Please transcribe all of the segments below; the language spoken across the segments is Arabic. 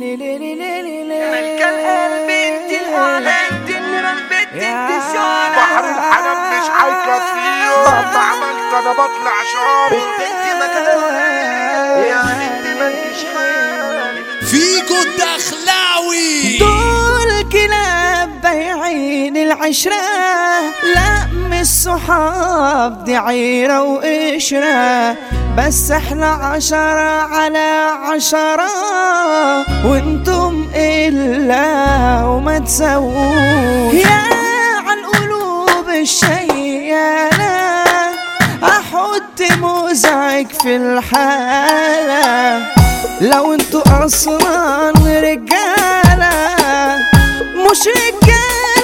ملك القلب انت الاعلى انت النيران انت الشارع بحر الحنان مش هيكفيه مهما عملت انا بطلع شارع انت مكانها يعني انت مالكش حال فيكو الدخلاوي دول كلاب بايعين العشرة، لا مش صحاب دي عيرة وقشرة، بس احنا 10/10 وانتم إلا وما تسووش. يا عالقلوب الشيالة احط مزعج في الحالة، لو انتوا اصلا رجالة مش رجالة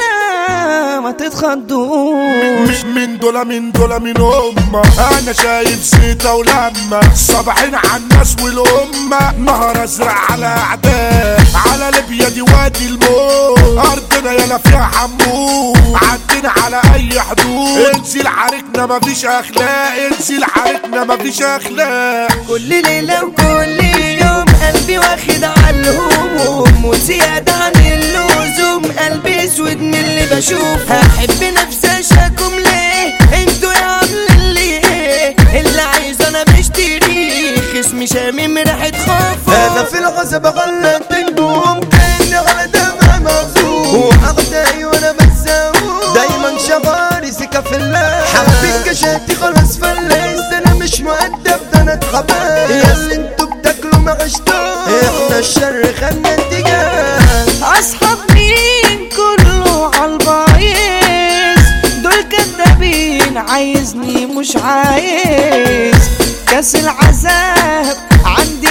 ما تتخضوش. من دول من أمة أنا شايف زيطة ولمة صابعين على الناس والأمة، نهر أزرق على أعداء على ليبيا دي وادي الموت، أرضنا يلا فيها حمود عدينا على أي حدود، انزل عاركنا مفيش أخلاق انزل عاركنا مفيش أخلاق. كل ليلة وكل يوم قلبي واخد عالهموم وزيادة عن اللزوم، قلبي اسود من اللي بشوف، هحب نفسي اشاكم ليه انتوا يا عاملين ليه اللي عايز انا بشتريه، خصمي شامم ريحة خوف، انا في الغصب غلط النوم كأني على دمع مغزوم، وأغداي وانا بتساوم دايما شغالي سكة في الله، حبيت كشاتي خلاص فلس، انا مش مؤدب ده انا اتخبى، ياللي انتوا بتاكلوا ما عشتوش احنا الشر خدنا اتجاه. اصحاب مين كله عالبايظ، دول كدابين عايزني مش عايز، كاس العذاب عندي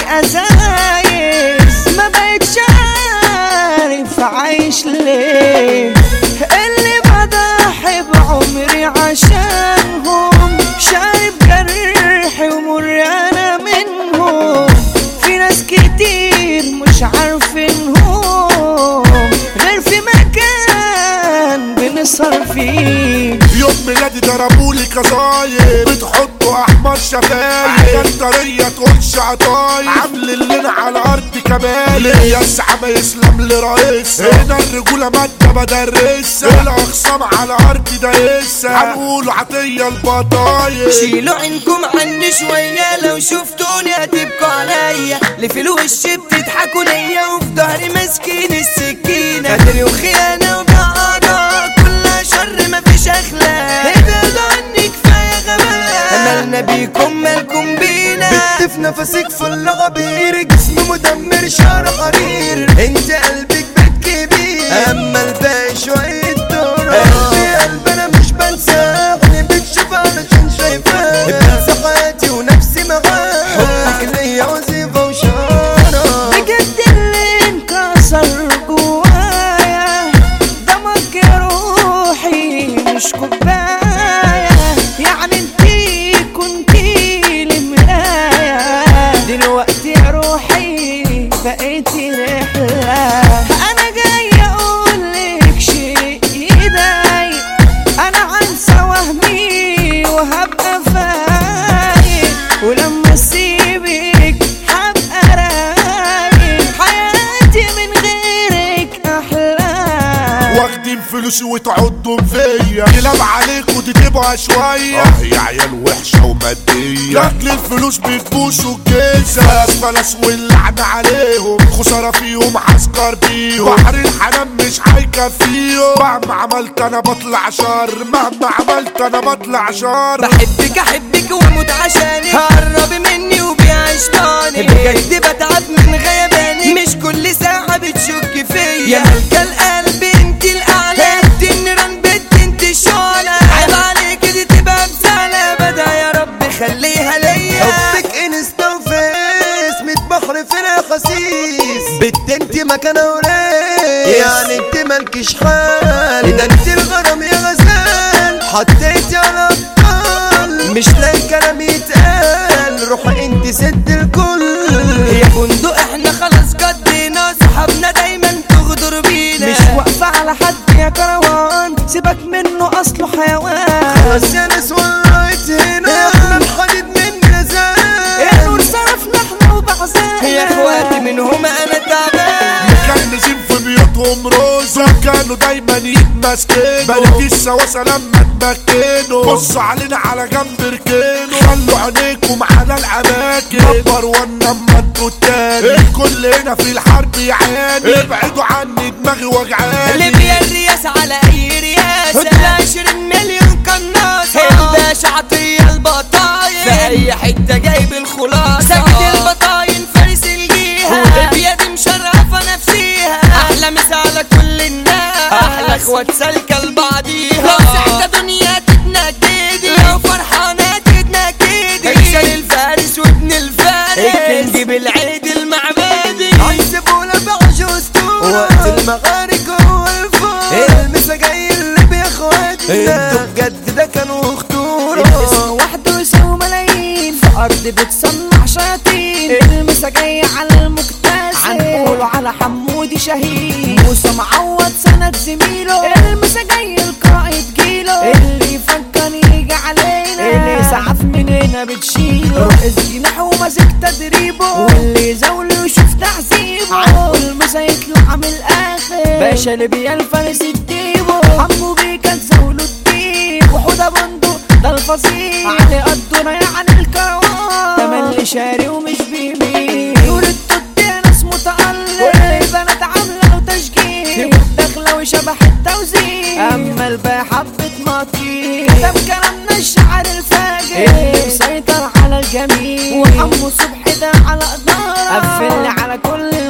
ازايز، ما بقتش عارف عايش ليه، اللي بضحي بعمري عشانهم، شارب جرحي ومر انا منهم، في ناس كتير مش عارفينهم غير في مكان بنسهر فيه. يوم ميلادي ضربولي كصايب بتحطوا احمر شفايف، حاجات طريه تقولش عطايب، عامل الليل على ارض كبايب، يا الزعامه يسلم لرئيسها، هنا الرجوله ماده بدرسها، الاخصام على ارض دايسها، هنقولوا عطيه البطايب. شيلوا عينكم عني شوية لو شفتوني هتبكوا عليا، اللي في الوش بتضحكوا ليا وفي ظهري ماسكين السكينة، قدر وخيانة وبعضة كلها شر مفيش أخلاق، ابعدوا عني كفاية غباء، مالنا بيكم مالكم بينا، بت في نفسك فل غبير، جسم مدمر شعر حرير، انت قلبك بيت كبير اما الباقي شوية دور، قلبي انا مش بنساه اللي بتشوف علشان شايفاه، بنسى حياتي ونفسي معاه، حبك ليا وظيفة وشارة، بجد اللي انكسر جوايا دمك يا روحي مش كوباية، يعني انتي كنتي لي مراية، دلوقتي يا روحي بقيتي رحلة، انا جاي اقولك شيء يضايق، انا هنسى وهمي وهبقى فايق، ولما اسيبك هبقى رايق، حياتي من غيرك احلى. واخدين فلوسي وتعضوا فيا، كلاب عليكوا دي تبقى شوية، يا عيال وحشة ومادية، لاجل الفلوس بتبوسوا الجيزة، فلس واللعنة عليهم، خسارة فيهم عسكر بيهم، بحر الحنان مش هيكفيهم، مهما عملت انا بطلع شر مهما عملت انا بطلع شر. بحبك احبك واموت عشانك، قربي مني وبيعيش طاني، بجد بتعب من غيباني، مش كل ساعة بتشك فيا، يا ملكة القلب انت الاعلى انت النيران بت انت الشعلة، عيب عليك دي تبقى بسالة، بدا يا رب خليها ليا، حبك انستا وفيس ميت بحر فينا خسيس، بت انت مكانة وريس، يعني انت مالكش حال، ده انت الغرام يا غزال، حطيتي على ابطال مش لاقي كلام يتقال، روحي انت ست الكل، يا فندق احنا خلاص قضينا، صحابنا دايما تغدر بينا، مش واقفة على حد يا كروان، سيبك منه اصله حيوان، خلاص يا ناس ولعت هنا، احنا الحديد مننا زاد، يا نور صرفنا احنا وبعزانا، يا اخواتي منهم انا تعبان. كله دايما يتمسكنوا، بلد السواسة لما تمكنوا، بصوا علينا على جنب ركنوا، خلوا عينيكم على الاماكن، نمبر وان لما انتوا التاني، الكل هنا في الحرب يعاني، ابعدوا عني دماغي وجعاني. ليبيا الرياسة على اي رياسة، هدى 20 مليون قناصة، الباشا عطية البطاين، في اي حتة جايب الخلاصة، سجد البطاين فارس الجيهة، وليبيا دي مشرفة نفسيها، احلى مسا على كل الناس، احلى اخوات سالكة لبعضيها، لو سحتة دنيا تتنكدي، لو فرحانة تتنكدي، اكسر الفارس وابن الفارس، الكنج بالعيد المعبدي، عالزبولة بعجوز طورة، وقت المغارق هو الفور، المسا جاي اللي يا اخواتنا، انتوا بجد ده كانوا خطورة، الاسم وحده يساوي ملايين، في ارض بتصنع شياطين، المسا جاي على المكتسب، هنقوله على حمودي شهيد، موسى معوض سند زميله، المسا جاي القائد جيله، اللي يفكر يجي علينا، اللي يسعف مننا بتشيله، رئيس جناح وماسك تدريبه، واللي يزاوله يشوف تعذيبه، عنقول المسا يطلع من الاخر، باشا ليبيا الفارس الديبو، حمو بيكا تزاوله الديب، وحوده بندق ده الفصيل، علي قدونا يعني الكروان، تملي شاري ومش بيمين، نور التوت ناس متألق، واللي بنات عامله له تشجيع، داخله وشبح التوزيع، اما الباقي حبه مطير، كتب كلامنا الشعر الفاجر، اللي مسيطر على الجميع، وحمو صبحي ده على قدارة، قفل على كل